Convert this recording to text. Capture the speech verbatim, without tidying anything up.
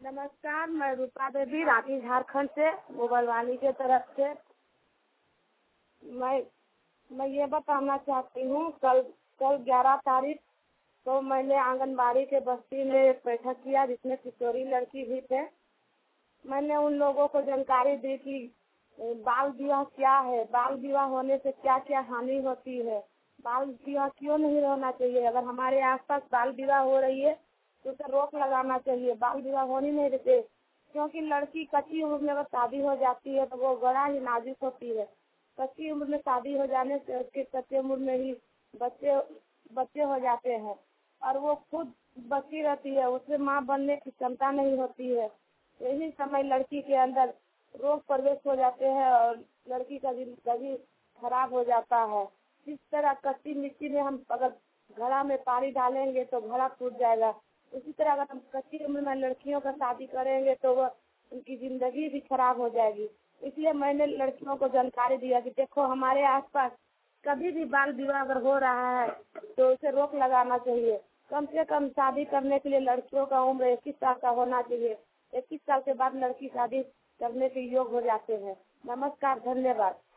नमस्कार, मैं रूपा देवी रांची झारखंड से मोबाइल के तरफ से। मैं मैं ये बताना चाहती हूँ, कल कल ग्यारह तारीख को मैंने आंगनबाड़ी के बस्ती में एक बैठक किया जिसमें किशोरी लड़की भी थे। मैंने उन लोगों को जानकारी दी कि बाल विवाह क्या है, बाल विवाह होने से क्या क्या हानि होती है, बाल विवाह क्यों नहीं होना चाहिए। अगर हमारे आसपास बाल विवाह हो रही है तो उसे रोक लगाना चाहिए। बाल विवाह होने नहीं देते, क्योंकि लड़की कच्ची उम्र में अगर शादी हो जाती है तो वो बड़ा ही नाजुक होती है। कच्ची उम्र में शादी हो जाने से उसके कच्चे उम्र में ही बच्चे बच्चे हो जाते हैं और वो खुद बच्ची रहती है, उसे माँ बनने की क्षमता नहीं होती है। यही समय लड़की के अंदर रोग प्रवेश हो जाते हैं और लड़की का जिंदगी खराब हो जाता है। जिस तरह कच्ची मिट्टी में हम अगर घड़ा में पानी डालेंगे तो घड़ा टूट जाएगा, उसी तरह अगर हम कच्ची उम्र में लड़कियों का शादी करेंगे तो वह उनकी जिंदगी भी खराब हो जाएगी। इसलिए मैंने लड़कियों को जानकारी दिया कि देखो, हमारे आसपास कभी भी बाल विवाह अगर हो रहा है तो उसे रोक लगाना चाहिए। कम से कम शादी करने के लिए लड़कियों का उम्र इक्कीस साल का होना चाहिए। इक्कीस साल के बाद लड़की शादी करने के योग्य हो जाते हैं। नमस्कार, धन्यवाद।